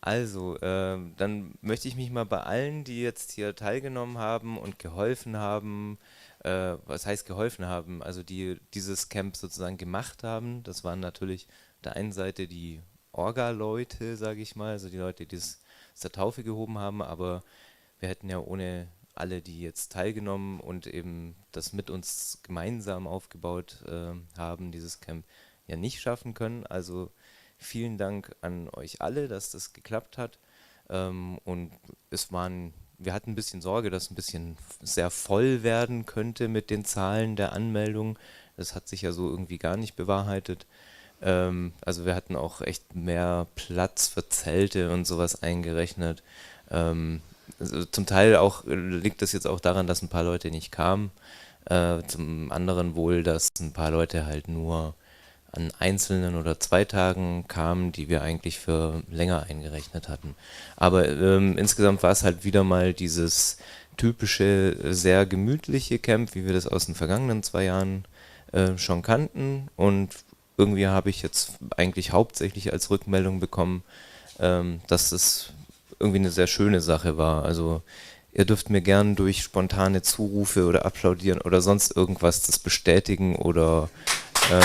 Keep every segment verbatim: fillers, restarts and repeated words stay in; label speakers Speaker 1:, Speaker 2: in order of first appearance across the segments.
Speaker 1: Also, ähm, dann möchte ich mich mal bei allen, die jetzt hier teilgenommen haben und geholfen haben, äh, was heißt geholfen haben, also die dieses Camp sozusagen gemacht haben, das waren natürlich auf der einen Seite die Orga-Leute, sage ich mal, also die Leute, die das aus der Taufe gehoben haben, aber wir hätten ja ohne alle, die jetzt teilgenommen und eben das mit uns gemeinsam aufgebaut äh, haben, dieses Camp, ja nicht schaffen können. Also vielen Dank an euch alle, dass das geklappt hat. Ähm, und es waren, wir hatten ein bisschen Sorge, dass ein bisschen sehr voll werden könnte mit den Zahlen der Anmeldung. Das hat sich ja so irgendwie gar nicht bewahrheitet. Ähm, also wir hatten auch echt mehr Platz für Zelte und sowas eingerechnet. Ähm, also zum Teil auch äh, liegt das jetzt auch daran, dass ein paar Leute nicht kamen. Äh, zum anderen wohl, dass ein paar Leute halt nur an einzelnen oder zwei Tagen kamen, die wir eigentlich für länger eingerechnet hatten. Aber ähm, insgesamt war es halt wieder mal dieses typische, äh, sehr gemütliche Camp, wie wir das aus den vergangenen zwei Jahren äh, schon kannten. Und irgendwie habe ich jetzt eigentlich hauptsächlich als Rückmeldung bekommen, ähm, dass es irgendwie eine sehr schöne Sache war. Also ihr dürft mir gern durch spontane Zurufe oder applaudieren oder sonst irgendwas das bestätigen oder äh,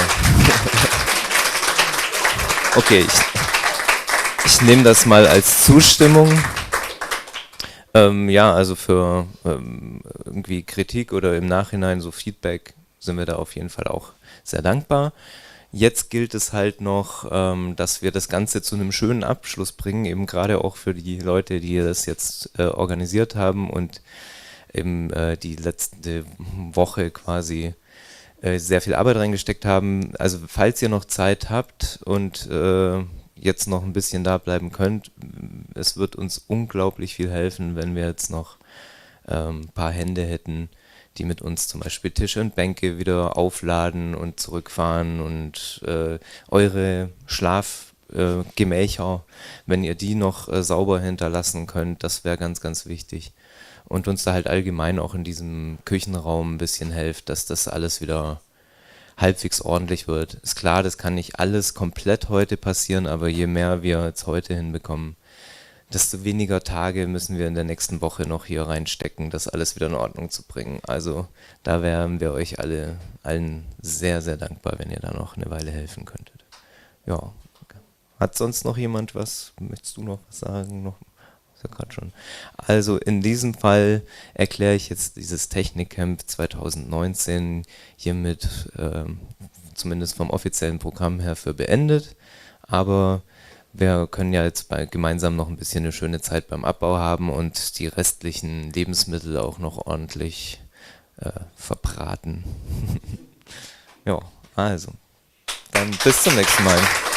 Speaker 1: okay, ich, ich nehme das mal als Zustimmung. Ähm, ja, also für ähm, irgendwie Kritik oder im Nachhinein so Feedback sind wir da auf jeden Fall auch sehr dankbar. Jetzt gilt es halt noch, ähm, dass wir das Ganze zu einem schönen Abschluss bringen, eben gerade auch für die Leute, die das jetzt äh, organisiert haben und eben äh, die letzte Woche quasi äh, sehr viel Arbeit reingesteckt haben. Also falls ihr noch Zeit habt und äh, jetzt noch ein bisschen da bleiben könnt, es wird uns unglaublich viel helfen, wenn wir jetzt noch ähm, ein paar Hände hätten, die mit uns zum Beispiel Tische und Bänke wieder aufladen und zurückfahren und äh, eure Schlafgemächer, äh, Gemächer, wenn ihr die noch äh, sauber hinterlassen könnt, das wäre ganz, ganz wichtig. Und uns da halt allgemein auch in diesem Küchenraum ein bisschen helft, dass das alles wieder halbwegs ordentlich wird. Ist klar, das kann nicht alles komplett heute passieren, aber je mehr wir jetzt heute hinbekommen, desto weniger Tage müssen wir in der nächsten Woche noch hier reinstecken, das alles wieder in Ordnung zu bringen. Also da wären wir euch alle allen sehr, sehr dankbar, wenn ihr da noch eine Weile helfen könntet. Ja. Hat sonst noch jemand was? Möchtest du noch was sagen? Noch? Ist ja gerade schon. Also in diesem Fall erkläre ich jetzt dieses Technikcamp zwanzig neunzehn hiermit ähm, zumindest vom offiziellen Programm her für beendet. Aber wir können ja jetzt bei, gemeinsam noch ein bisschen eine schöne Zeit beim Abbau haben und die restlichen Lebensmittel auch noch ordentlich äh, verbraten. Ja, also, dann bis zum nächsten Mal.